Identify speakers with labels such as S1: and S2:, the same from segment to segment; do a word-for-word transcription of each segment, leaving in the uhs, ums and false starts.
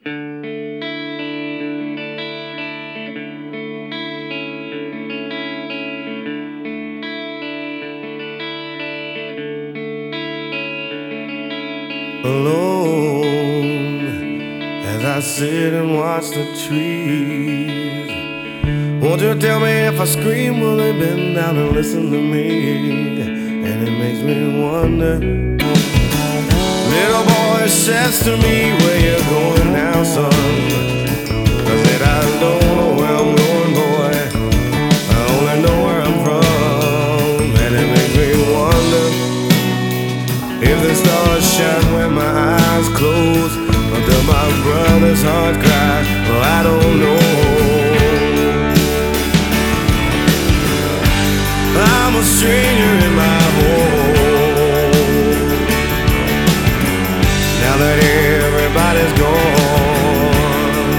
S1: Alone as I sit and watch the trees. Won't you tell me if I scream, will they bend down and listen to me? And it makes me wonder. Little boy says to me, where you going now, son? I said, I don't know where I'm going, boy. I only know where I'm from. And it makes me wonder if the stars shine when my eyes close, or does my brother's heart cry? Well, I don't know. I'm a stranger in my home. Now that everybody's gone,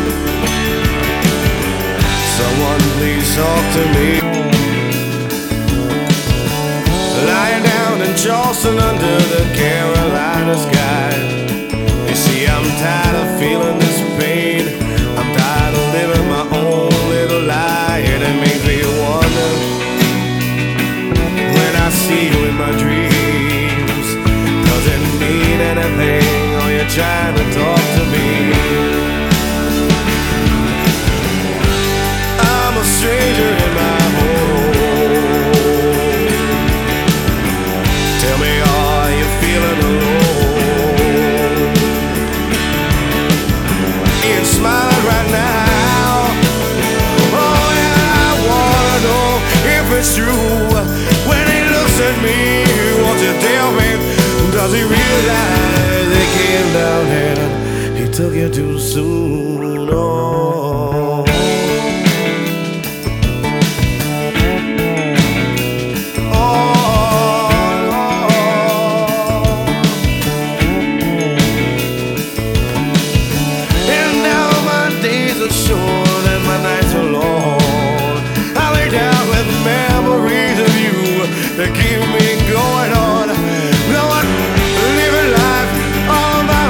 S1: someone please talk to me. Lying down in Charleston under the Carolina sky. You see, I'm tired of feeling this pain. I'm tired of living my own little lie. And it makes me wonder, when I see you in my dreams, does it mean anything, or you trying to talk to me? I'm a stranger in my home. Tell me, are you feeling alone? You're smiling right now. Oh yeah, I wanna know if it's true. When he looks at me, won't you tell me, does he realize he came down and he took you too soon? Oh. Short and my nights are long. I lay down with memories of you that keep me going on. Going, living life on my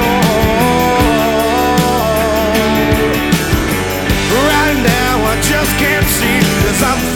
S1: own. Right now I just can't see, 'cause I'm